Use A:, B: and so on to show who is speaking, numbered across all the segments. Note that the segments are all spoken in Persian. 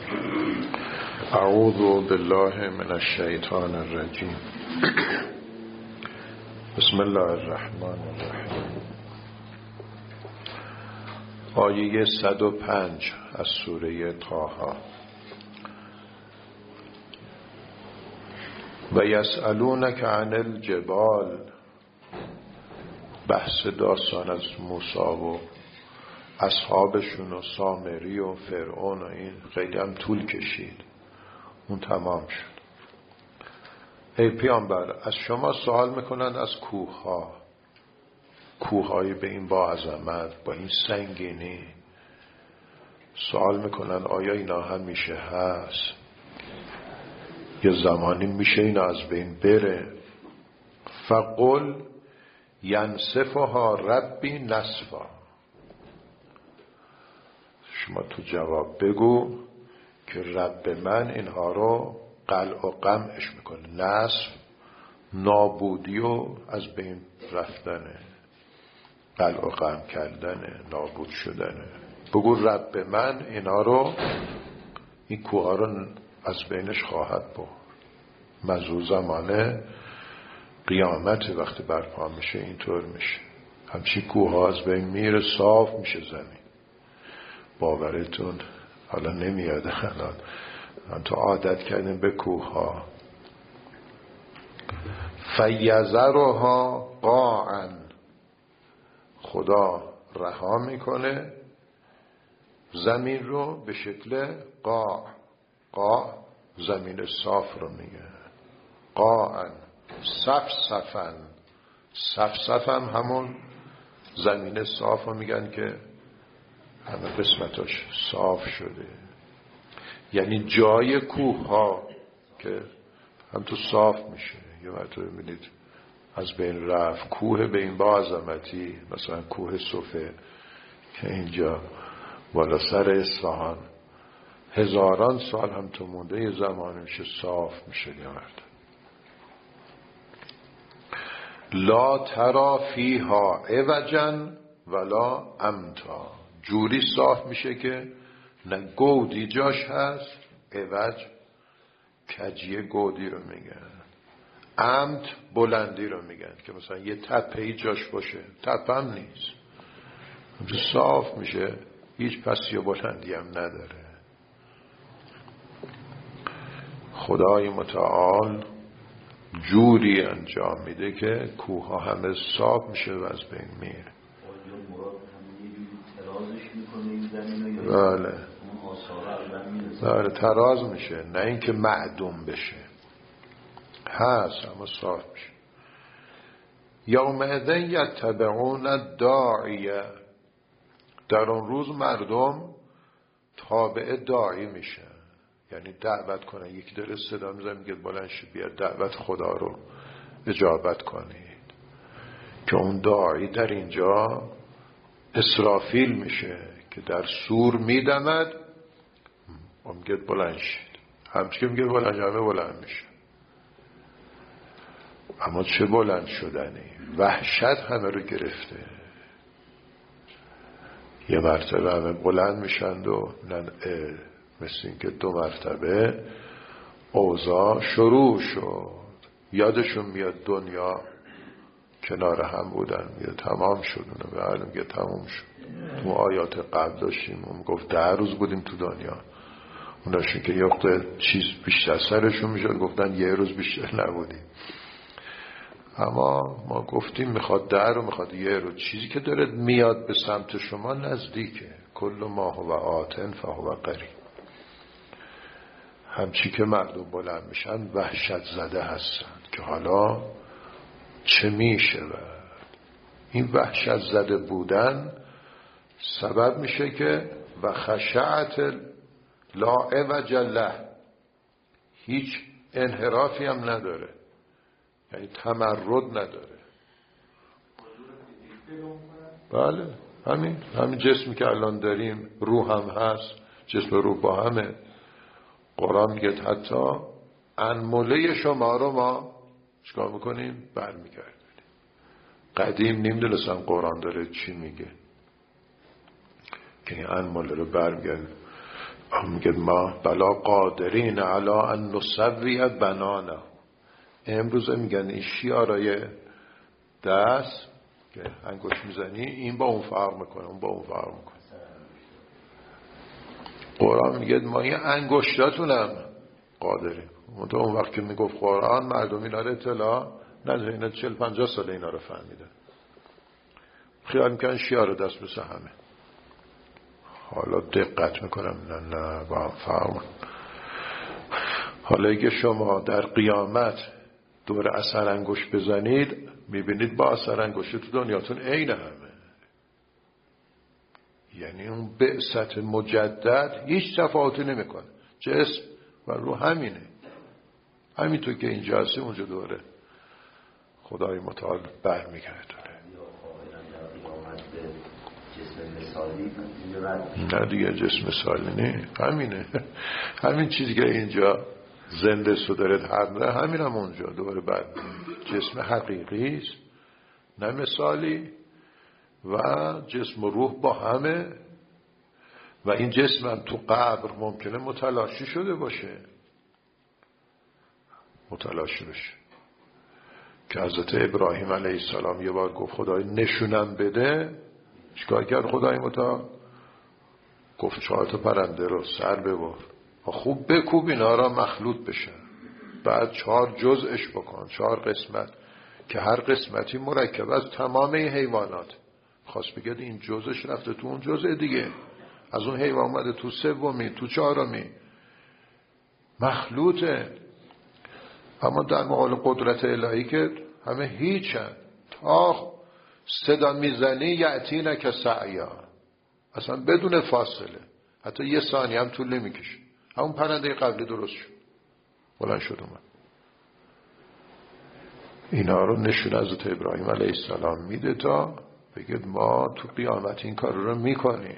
A: اعوذ بالله من الشیطان الرجیم. بسم الله الرحمن الرحیم. آیه 105 از سوره طه. و یسألونک عن الجبال، بحث داستان از موسی و اصحابشون و سامری و فرعون و این خیلی هم طول کشید، اون تمام شد. ای پیامبر، از شما سوال میکنند از کوه‌های به این با عظمت، با این سنگینی، سوال میکنن آیا اینا همیشه هست؟ یه زمانی میشه اینا از بین بره؟ فقل ینسفها ربی نسفا، شما تو جواب بگو که رب من اینها رو قلع و قمعش میکنه. نسف نابودی و از بین رفتنه، قلع و قمع کردنه، نابود شدنه. بگو رب من اینا رو، این کوه رو از بینش خواهد برد. مزو زمانه قیامت وقتی برپا میشه اینطور میشه، همچین کوه ها از بین میره، صاف میشه زمین. باورتون حالا نمیاد الان من تو عادت کردیم به کوه ها. فیذرها قاعا، خدا رها میکنه زمین رو به شکل قاع زمین صاف رو میگه. قاعا صفصفا همون زمین صاف رو میگن که همه قسمتاش صاف شده، یعنی جای کوه ها که هم تو صاف میشه. یه مرتبه ببینید از بین رفت کوه به این با عظمتی، مثلا کوه صفه که اینجا بالا سر اصفهان هزاران سال هم تو مونده، یه زمان میشه صاف میشه. یه مرتبه لا ترا فیها عوجا ولا امتا، جوری صاف میشه که نه گودی جاش هست، عوج کجیه گودی رو میگن، امت بلندی رو میگن که مثلا یه تپهی جاش باشه، تپه هم نیست، صاف میشه، هیچ پسی و بلندی هم نداره. خدای متعال جوری انجام میده که کوه ها همه صاف میشه و از بین میره. بله تراز میشه، نه اینکه معدوم بشه، هست اما صاف میشه. یومئذ یتبعون الداعیه، در اون روز مردم تابع داعی میشن، یعنی دعوت کنن. یکی داره صدا میزنه میگه بلند شید بیاد دعوت خدا رو اجابت کنید، که اون داعی در اینجا اسرافیل میشه که در سور میدمد و میگه بلند شید. همچه که میگه بلند همه بلند میشه. اما چه بلند شدنی، وحشت همه رو گرفته. یه مرتبه همه بلند میشند و مثل این که 2 مرتبه اوضاع شروع شد. یادشون میاد دنیا کنار هم بودن، میگه تمام شد. اونو به علم میگه تمام شد. تو آیات قبل داشتیم اون گفت 10 روز بودیم تو دنیا، اوناشون که یه چیز بیشتر سرشون میشد گفتن 1 روز بیشتر نبودیم. اما ما گفتیم میخواد 10 رو میخواد 1 روز، چیزی که داره میاد به سمت شما نزدیکه. کل ما هو آتن فهو قریب. همچی که مردم بلند میشن وحشت زده هستن که حالا چه میشه. این وحشت زده بودن سبب میشه که و خشعت لا عوج له، هیچ انحرافی هم نداره، یعنی تمرد نداره. بله همین جسمی که الان داریم، روح هم هست، جسم روح با همه. قرآن میگه حتی انمله شما رو ما چیکار میکنیم؟ برمیگردیم. قدیم نمیدونستم قرآن داره چی میگه که این انمله رو برمیگردیم. میگه ما بلا قادرین علی ان نسوی بنانه. امروز میگن این شیارای دست که انگشت میزنی این با اون فرق میکنه، اون با اون فرق میکنه. قرآن میگه ما این انگشتاتونم قادریم. اون وقت که میگفت قرآن مردم اینا رو اطلاع نداره، اینا 40-50 سال اینا رو فهمیدن، خیال میکنن شیار دست مثل همه. حالا دقت میکنم نه با هم فرق. حالا اگه شما در قیامت دور اثر انگشت بزنید میبینید با اثر انگشت تو دنیاتون عین همه. یعنی اون بعثت مجدد هیچ تفاوتی نمیکنه، جسم و روح همینه، همینطور که اینجا هستی اونجا دوره خدای متعال برمیگردونه. نه دیگه جسم مثالی نه، همینه، همین چیزی که اینجا زنده سو داره همین هم اونجا دوباره بعد جسم حقیقی است نه مثالی، و جسم و روح با همه. و این جسم هم تو قبر ممکنه متلاشی شده باشه، متلاشی بشه. که حضرت ابراهیم علیه السلام یه بار گفت خدای نشونم بده، چیکار کرد خدای متعال؟ گفت 4 تا پرنده رو سر ببر و خوب بکوب اینا را مخلوط بشن، بعد 4 جزءش بکن، 4 قسمت که هر قسمتی مرکب از تمام این حیوانات. خواست بگه این جزءش رفته تو اون جزء دیگه، از اون حیوان اومده تو سومی، تو 4می، مخلوطه. اما در مقابل قدرت الهی که همه هیچن، تا صدا میزنی یعتینه که سعیا، اصلا بدون فاصله، حتی یه ثانیه هم طول نمیکشه. همون پرنده قبلی درست شد، بلند شد اومد. اینا رو نشون حضرت ابراهیم علیه السلام میده تا بگید ما تو قیامت این کار رو میکنیم.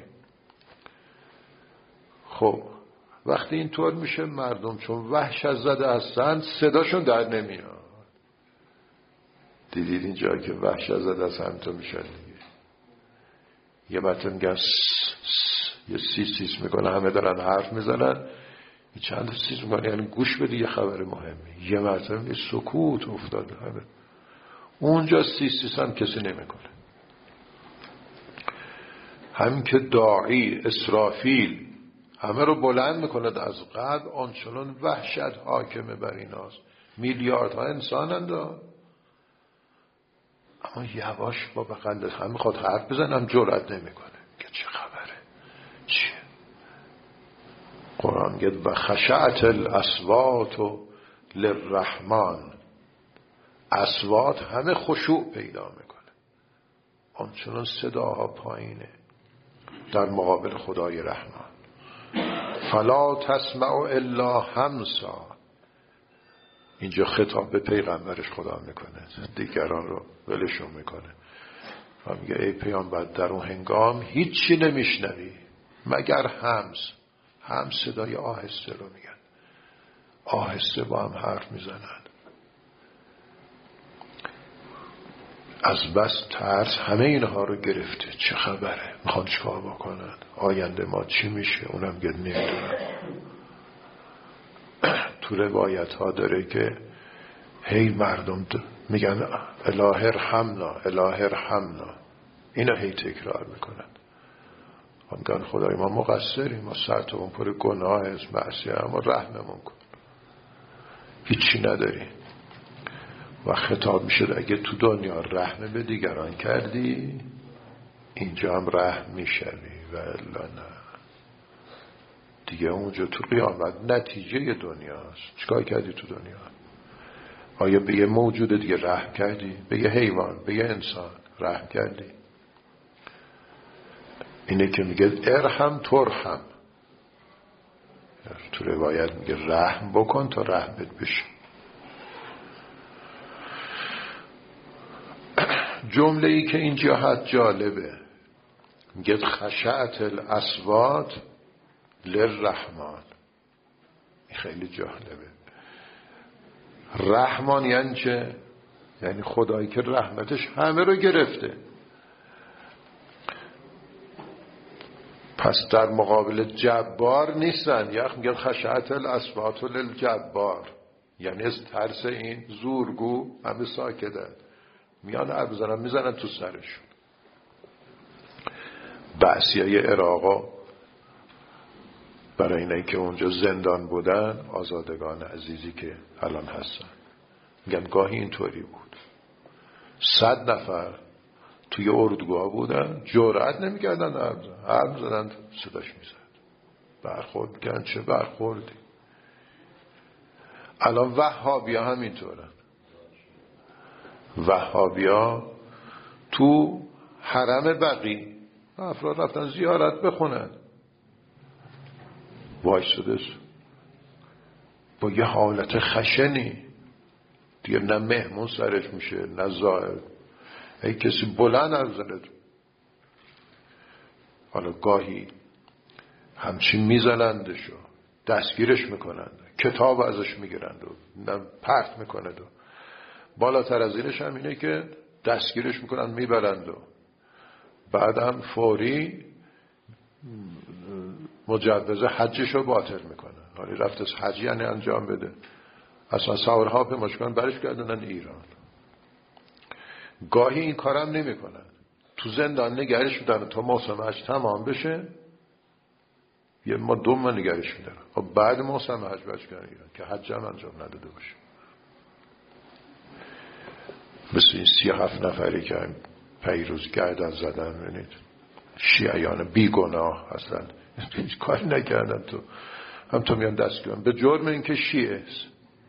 A: خب وقتی اینطور میشه مردم چون وحشت زده هستن صداشون در نمیاد. دیدید اینجا که وحشت زده هست همینطور میشن دیگه. یه مرتبه میگن یه سیس میکنه، همه دارن حرف میزنن، چند سیس میکنه یعنی گوش بده یه خبر مهمه. یه مرتبه یه سکوت افتاده، همه اونجا سیس هم کسی نمیکنه. همین که داعی اسرافیل همه رو بلند میکنه از قلب، آنچنان وحشت حاکمه بر ایناست. میلیاردها انسانند، اما یواش با بغل هم میخواد حرف بزنم جرأت نمیکنه که چه خبره چیه. قرآن میگه و خشعت الاصوات للرحمن، اصوات همه خشوع پیدا میکنه، آنچنان صداها پایینه در مقابل خدای رحمان. فلا تسمع الا همسا، اینجا خطاب به پیغمبرش خدا میکنه، دیگران رو ولشون میکنه و میگه ای پیامبر در اون هنگام هیچی نمیشنوی مگر همس صدای آهسته رو میگن، آهسته با هم حرف میزنن. از بس ترس همه اینها رو گرفته، چه خبره، میخوان چیکار بکنن، آینده ما چی میشه، اونم میگه نمیدونم. تو روایت ها داره که هی مردم میگن اله ارحمنا اله ارحمنا، اینا هی تکرار میکنن. میگن خدای ما مقصریم، ما سرتمون پر گناه است، معصیت، اما رحممون کن، هیچی نداریم. و خطاب میشه اگه تو دنیا رحم به دیگران کردی اینجا هم رحم میشوی و الا نه. دیگه اونجا تو قیامت نتیجه دنیاست. چیکار کردی تو دنیا؟ آیا به یه موجود دیگه رحم کردی؟ به یه حیوان، به یه انسان رحم کردی؟ اینه که میگه ارحم ترحم، تو روایت میگه رحم بکن تا رحمت بشه. جمله ای که اینجا هست جالبه، میگه خشعت الاصوات للرحمن، خیلی جالبه. رحمان یعنی چه؟ یعنی خدایی که رحمتش همه رو گرفته. پس در مقابل جبار نیستن. میگن خشعت الاصوات للجبار، یعنی از ترس این زورگو همه ساکتن، میان حرف بزنن میزنن تو سرشون. بعثیای عراقا برای اینه که اونجا زندان بودن، آزادگان عزیزی که الان هستن، میگن گاهی اینطوری بود 100 نفر توی اردوگاه بودن، جرأت نمیکردن حرف زدن، صداش میزد، برخورد میکردن. چه برخوردی؟ الان وهابیا هم اینطورن. وهابیا تو حرم بقی افراد رفتن زیارت بخونن، وایساده با یه حالت خشنی دیگه، نه مهمون سرش میشه نه زائر، ای کسی بلند نزنه. حالا گاهی همچین میزنندشو، دستگیرش میکنند، کتاب ازش میگیرند و پرت میکند و بالاتر از اینش هم اینه که دستگیرش میکنند میبرند و بعدم فوری مجوز حجشو باطل میکنن. حالی رفت از حج یعنی انجام بده، اصلا سوارها به مشکل برش کردنن ایران. گاهی این کارم نمیکنن، تو زندان نگرش میدن تا موسم حج تمام بشه، یه ما 2 ماه نگرش میدن، خب بعد موسم حج برش کردن ایران که حج هم انجام نداده باشه. مثل این 37 نفری که پیروز گردن زدن، ببینید شیعیان بیگناه اصلا هیچ کاری نکردن، تو میان دستگیرن به جرم اینکه شیعه است.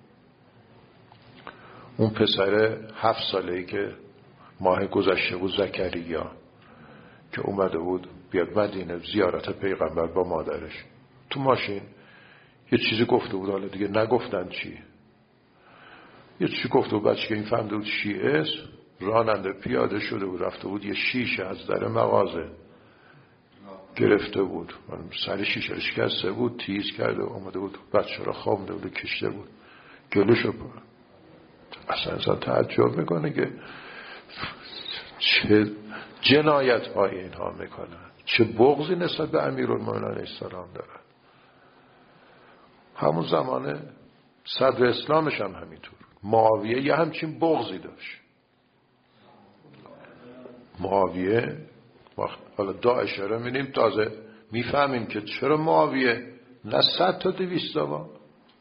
A: اون پسر 7 ساله‌ای که ماه گذشته بود، زکریا، که اومده بود بیاد مدینه زیارت پیغمبر با مادرش، تو ماشین یه چیزی گفته بود، حالا دیگه نگفتن چی، یه چیزی گفته بود، بچه که این فهمده بود شیعه است، راننده پیاده شده بود رفته بود یه شیشه از در مغازه گرفته بود، سر شیشه رو شکسته بود، تیز کرده اومده بود بچه را خوابونده بود و کشته بود گلوشو پر. اصلا انسان تعجب میکنه که چه جنایت های اینها میکنن، چه بغضی نسبت به امیرالمومنین علیه السلام دارن. همون زمان صدر اسلامش هم همینطور، معاویه یه همچین بغضی داشت. معاویه حالا داعش رو می‌بینیم، تازه میفهمیم که چرا معاویه نه 100 تا 200 تا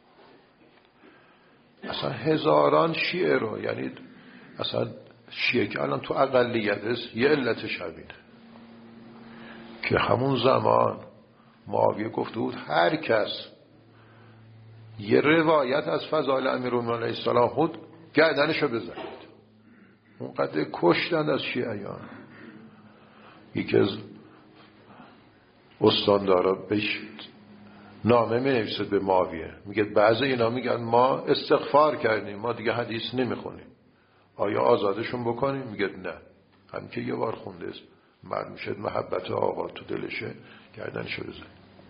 A: اصلا هزاران شیعه رو، یعنی اصلا شیعه که الان تو اقلیت است، یه علتش همینه که همون زمان معاویه گفته بود هر کس یه روایت از فضائل امیرالمومنین علیه السلام بود گردنشو بزنید. اونقدر کشتن از شیعیان. یکی از استاندارا بهش نامه می نویسه به معاویه، میگه بعضی اینا میگن ما استغفار کردیم، ما دیگه حدیث نمیخونیم، آیا آزادشون بکنیم؟ میگه نه، همین که یه بار خونده است مرد میشه، محبت آقا تو دلشه، گردنشو بزن.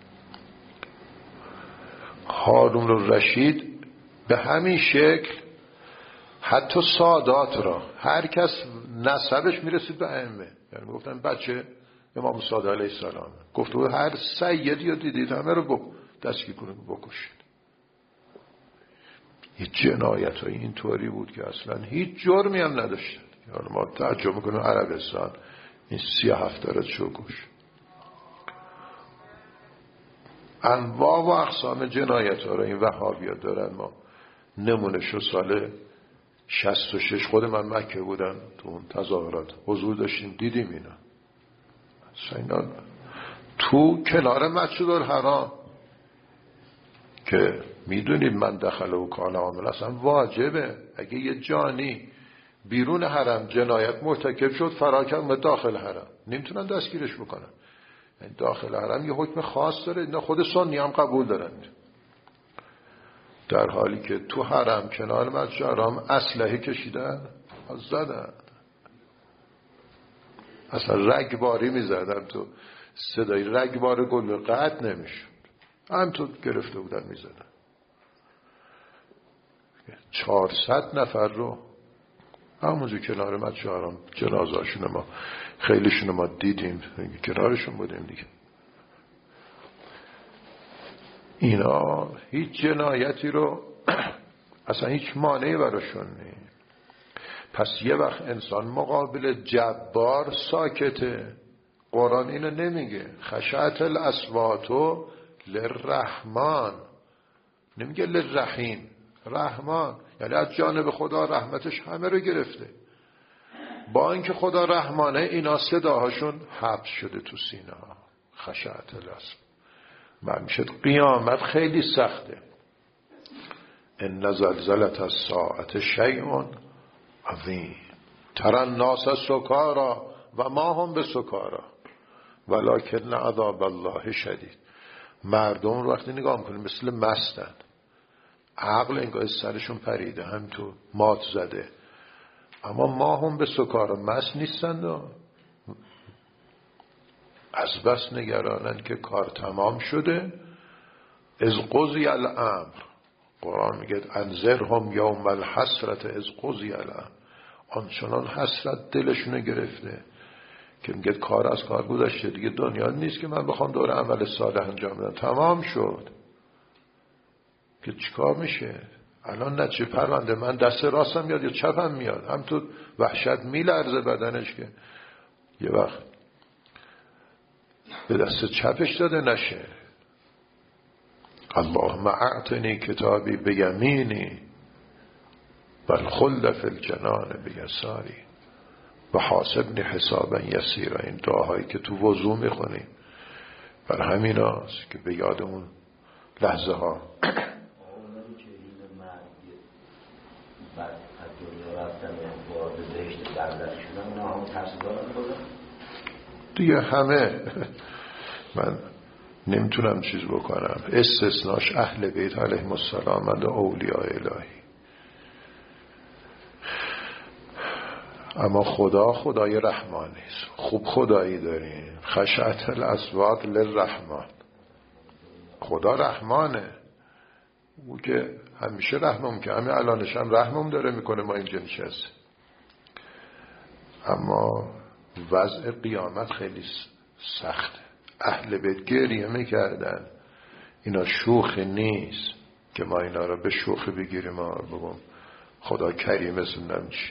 A: هارون الرشید به همین شکل حتی سادات را، هر کس نسبش میرسید به ائمه، یعنی گفتن بچه امام صادق علیه السلام، گفته بود هر سیدی رو دیدید همه رو دستگیر کنید بکشید. هیچ جنایت های اینطوری بود که اصلا هیچ جرمی هم نداشتن. یعنی ما تعجب میکنیم عربستان این 37 دارد شو کش. انواع و اقسام جنایت ها رو این وهابی‌ها دارن. ما نمونهشو سال 66 خود من مکه بودم، تو اون تظاهرات حضور داشتیم، دیدیم اینا تو کنار مسجد الحرام که میدونید من دخل و کان عامل اصلا واجبه، اگه یه جانی بیرون حرم جنایت مرتکب شد فرار کرد به داخل حرم نمیتونن دستگیرش بکنن. یعنی داخل حرم یه حکم خاص داره، اینا خود سنی هم قبول دارن، در حالی که تو حرم کنار مسجد الحرام اسلحه کشیدن زدن، اصلا رگباری میزدن، تو صدای رگبار گل قطع نمیشد، هم تو گرفته بودن میزدن. 400 نفر رو همونجا کنار مسجد الحرام جنازه‌شون ما خیلیشون ما دیدیم، کنارشون بودیم دیگه، اینا هیچ جنایتی رو اصلا هیچ مانعی براشون نیست. پس یه وقت انسان مقابل جبار ساکته. قرآن اینو نمیگه خشعت الاصوات للرحمن، نمیگه للرحیم، رحمان یعنی از جانب خدا رحمتش همه رو گرفته. با اینکه خدا رحمانه اینا صداهاشون حبس شده تو سینه ها. خشعت الاصوات من میشد قیامت خیلی سخته. ان زلزلة الساعة شیء عظیم تری الناس سکارا و ما هم بسکارا ولکن عذاب الله شدید. مردم رو وقتی نگاه میکنیم مثل مستن، عقل انگار سرشون پریده، هم تو مات زده، اما ما هم به سکارا مست نیستند و از بس نگرانند که کار تمام شده. از قضی الامر، قرآن میگه انذرهم یوم الحسرت از قضی الامر، آنچنان حسرت دلشونه گرفته که میگه کار از کار گذشته دیگه، دنیا نیست که من بخوام دور عمل صالح انجام بدم، تمام شد. که چیکار میشه الان؟ نتیجه پرونده من دست راستم میاد یا چپم میاد، هم تو وحشت میلرزه بدنش که یه وقت به دست چپش داده نشه. اللهم اعطنی کتابی بیمینی بل خلد فی الجنان بیساری و حاسبنی حسابا یسیرا. این دعاهایی که تو وضو میخونیم بر همین هاست که به یادمون لحظه ها
B: بعد از دنیا رفتن وارد بهشت برزخ شدن اونا هم ترسیدارن بودن
A: دیگه. همه من نمیتونم چیز بکنم، استثناش اهل بیت علیهم السلام و اولیاء الهی. اما خدا خدای رحمانی است. خوب خدایی داریم، خشعت الاصوات للرحمن. خدا رحمانه، او که همیشه رحمم که همه الانش هم رحمم داره میکنه ما اینجا نشست. اما وضع قیامت خیلی سخته. اهل بیت گریه میکردن. اینا شوخی نیست که ما اینا رو به شوخی بگیریم ما بگم خدا کریم اسم چی.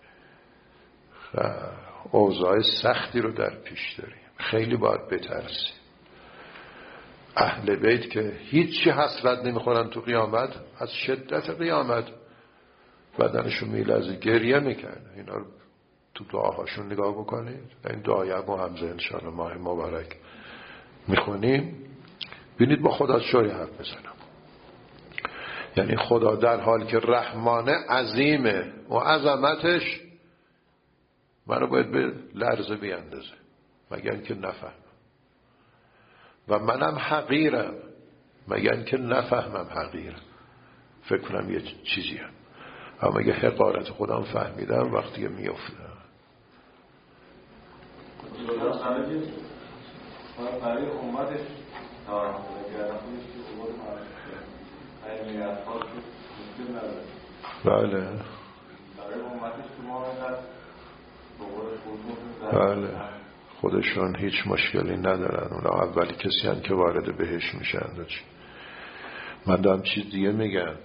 A: اوضاع سختی رو در پیش داریم، خیلی باید بترسیم. اهل بیت که هیچی حسرت نمیخورن تو قیامت، از شدت قیامت بدنشون میلرزه، گریه میکنه. اینا رو تو دعاهاشون نگاه بکنید. این دعای ابو حمزه انشاءالله ماه مبارک میخونیم، ببینید با خدا چوری حرف بزنم. یعنی خدا در حال که رحمانه عظیمه و عظمتش منو باید به لرزه بیندازه مگر اینکه نفهمم، و منم حقیرم مگر اینکه نفهمم حقیرم، فکر کنم یه چیزی هم. اما اگه حقارت خودم فهمیدم وقتی میافتم.
C: برای امتش
A: بله بله خودشون هیچ مشکلی ندارن. اونا اولی کسی هن که وارد بهش میشن. من دارم چیز دیگه میگم.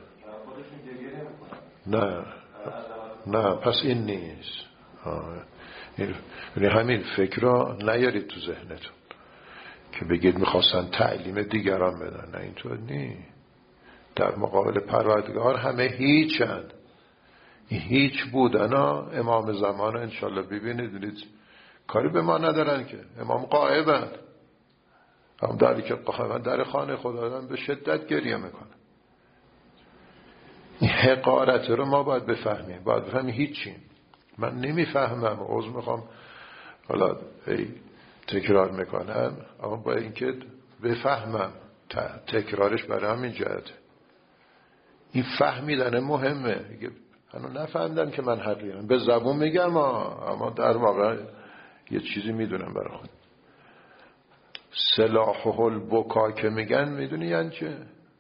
A: نه پس این نیست. یعنی همین فکر را نیارید تو ذهنتون که بگید میخواستن تعلیم دیگران بدن. نه اینطور نیست. در مقابل پروردگار همه هیچند. این هیچ بودن امام زمان انشالله ببینید کاری به ما ندارن که امام غایبند. هم داری که قائمن در خانه خدا دارن به شدت گریه میکنن. این حقارت رو ما باید بفهمیم. باید بفهمیم هیچیم. من نمیفهمم، عذر میخوام حالا تکرار میکنم، اما باید اینکه بفهمم. تکرارش برای همین جهته. این فهمیدن مهمه. هنوز نفهمیدم که من حقیقم. به زبون میگم اما در واقع یه چیزی میدونم برای خود. سلاحه البکا که میگن میدونی یعنی چه؟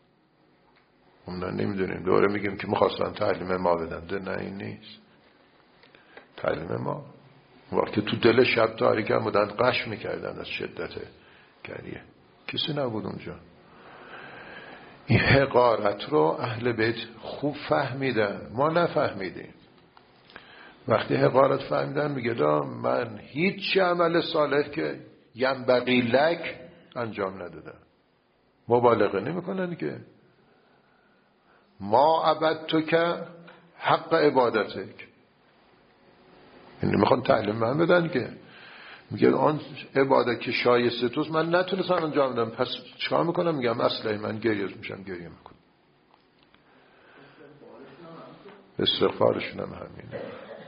A: اون نمیدونیم. دوره میگیم که میخواستن تعلیم ما بدن. نه این نیست تعلیم ما. وقتی تو دل شب تاریک هم بودن قش میکردن از شدت گریه. کسی نبود اونجا. این حقارت رو اهل بیت خوب فهمیدن، ما نفهمیدیم. وقتی حقارت فهمیدن میگه من هیچ عمل صالح که ینبغی لک انجام ندادم. مبالغه نمیکنن که ما عبدتو که حق عبادتک، یعنی میخوان تعلیم من بدن که میگه آن عبادت که شایسته توست من نتونستم انجام بدم، پس چیکار میکنم؟ میگم اصلا من گریه میشم، گریه میکنم. استغفارشون هم همینه.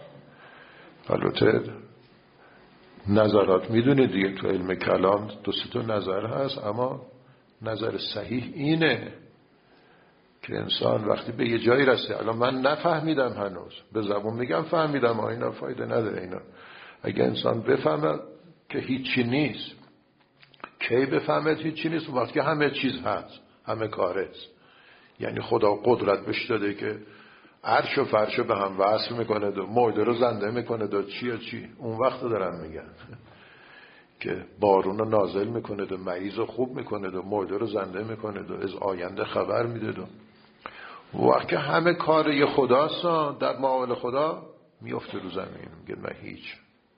A: البته نظرات میدونید دیگه، تو علم کلام 2-3 نظر هست، اما نظر صحیح اینه که انسان وقتی به یه جایی رسه، الان من نفهمیدم هنوز، به زبون میگم فهمیدم، اینا فایده نداره. اینا اگه انسان بفهمه که هیچی نیست، کی بفهمه هیچی نیست؟ وقتی که همه چیز هست، همه کار هست. یعنی خدا قدرت بهش داده که عرش و فرش به هم وصل میکنه و معده رو زنده میکنه و چی اون وقت دارن میگن که بارون رو نازل میکنه و مریض رو خوب میکنه و معده رو زنده میکنه و از آینده خبر میده. وقتی همه کار یه خداست، در معامل خدا میفته رو زمین. میگه من هیچ.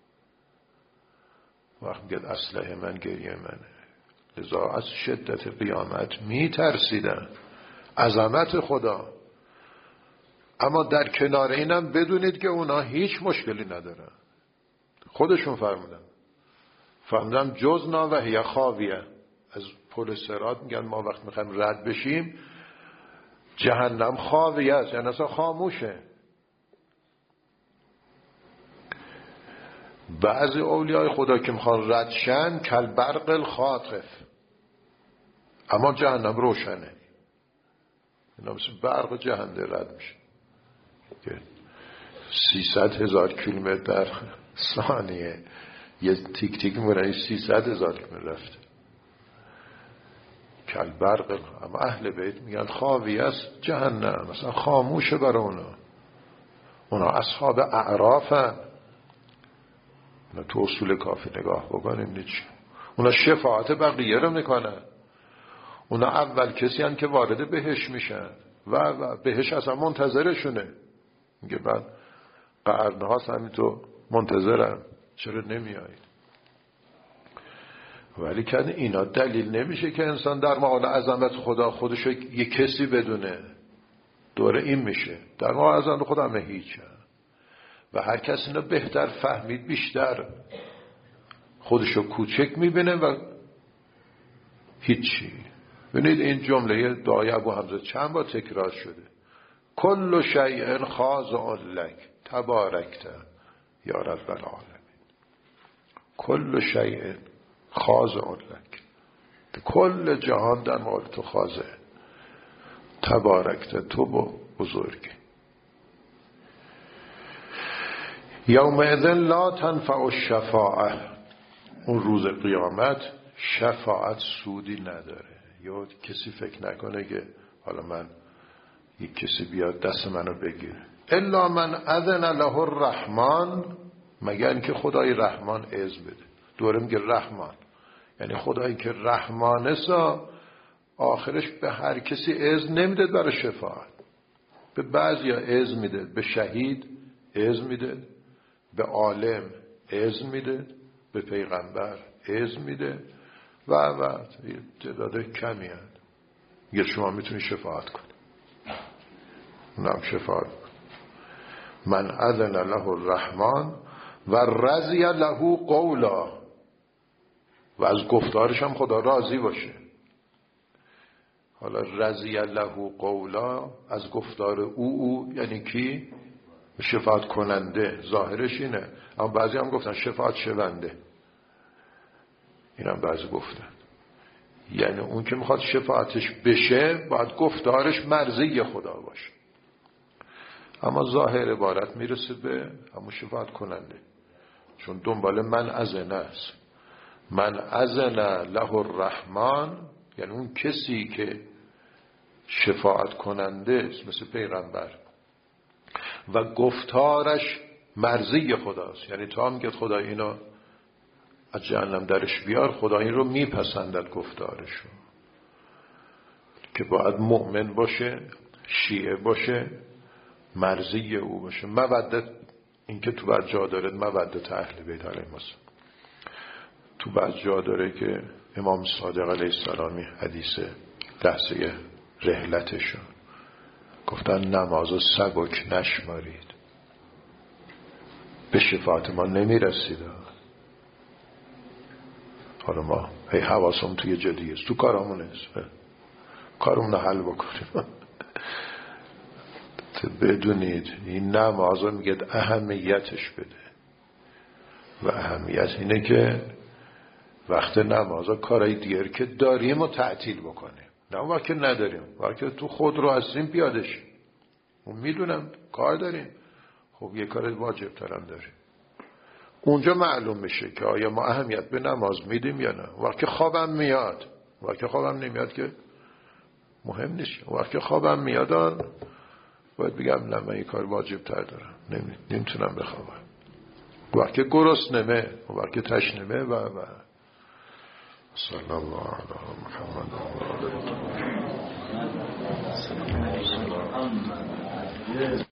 A: وقتی میگه اسلحه من گریه منه. لذا از شدت قیامت میترسیدن، عظمت خدا. اما در کنار اینم بدونید که اونا هیچ مشکلی ندارن. خودشون فرمودن جزنا و هی خاویه. از پل صراط میگن ما وقت میخوایم رد بشیم جهنم خاویه است، یعنی اصلا خاموشه. بعضی اولیای خدا که میخوان رد شن کل برق الخاطف، اما جهنم روشنه. اینا مثل برق جهنم رد میشه که 300,000 کیلومتر در ثانیه یه تیک تیک میکنه، 300,000 کیلومتر رفته. کل برق. اما اهل بیت میگن خاویه است جهنم، مثلا خاموشه برای اونا اصحاب اعرافن. اونا تو اصول کافی نگاه بکنیم نیچه. اونا شفاعت بقیه رو میکنن. اونا اول کسی هن که وارد بهش میشن و بهش اصلا منتظرشونه. میگه من قرنهاست همینطور منتظرم، چرا نمیایید؟ ولی که اینا دلیل نمیشه که انسان در مقابل عظمت خدا خودشو یه کسی بدونه. دوره این میشه در مقابل عظمت خدا همه هیچه و هر کسی اینو بهتر فهمید بیشتر خودشو کوچک میبینه و هیچی. ببینید این جمله دعای ابو حمزه چند بار تکرار شده. کل شیء خاضع لک تبارکت یا رب العالمین. کل شیء خاضع لک، کل جهان در مورد تو خاضع. تبارکت، تو بزرگی. یومئذ لا تنفع الشفاعه، اون روز قیامت شفاعت سودی نداره. یا کسی فکر نکنه که حالا من یک کسی بیاد دست منو بگیره. الا من اذن له الرحمن، مگر اینکه خدای رحمان اذن بده. دوره میگه رحمان، یعنی خدایی که رحمانه سا آخرش به هر کسی اذن نمیده برای شفاعت. به بعضیا اذن میده، به شهید اذن میده، به عالم اذن میده، به پیغمبر اذن میده و تعداد کمی هست. میگه شما میتونی شفاعت کنی، اونم شفاعت کن. من اذن له الرحمن و رضی له قولا، و از گفتارش هم خدا راضی باشه. حالا رضی له قولا از گفتار او یعنی کی؟ شفاعت کننده. ظاهرش اینه، اما بعضی هم گفتن شفاعت شونده. این هم بعضی گفتن یعنی اون که میخواد شفاعتش بشه باید گفتارش مرضی خدا باشه. اما ظاهر عبارت میرسه به همون شفاعت کننده، چون دنبال من اذن است. من اذن له الرحمن یعنی اون کسی که شفاعت کننده است مثل پیغمبر و گفتارش مرضی خداست. یعنی تا میگه خدا اینو از جهنم درش بیار، خدا این رو میپسندد گفتارشو. که باید مؤمن باشه، شیعه باشه، مرضی او باشه. مودت، این که تو بعد جا داره مودت اهل بیت علیهم السلام، تو بعد جا داره که امام صادق علیه السلامی حدیث لحظه رحلتشون گفتن نمازو سبک نشمارید، به شفاعت ما نمیرسید. حالا ما هی حواسم توی جدیه است، تو کارامون است، کارمون رو حل بکنیم. بدونید این نمازو میگه اهمیتش بده و اهمیت اینه که وقت نمازا کارهای دیگر که داریم و تعطیل بکنیم، نه وقت که نداریم، وقت تو خود رو هستیم پیاده شیم. میدونم کار داریم، خب یه کار واجب ترم داریم. اونجا معلوم میشه که آیا ما اهمیت به نماز میدیم یا نه. وقتی خوابم میاد، وقتی خوابم نمیاد که مهم نیست. وقتی خوابم میاد باید بگم نه من این کار واجب تر دارم، نمیتونم بخوابم. وقتی گرسنمه، وقتی تشنمه و صلی الله علی محمد و آله.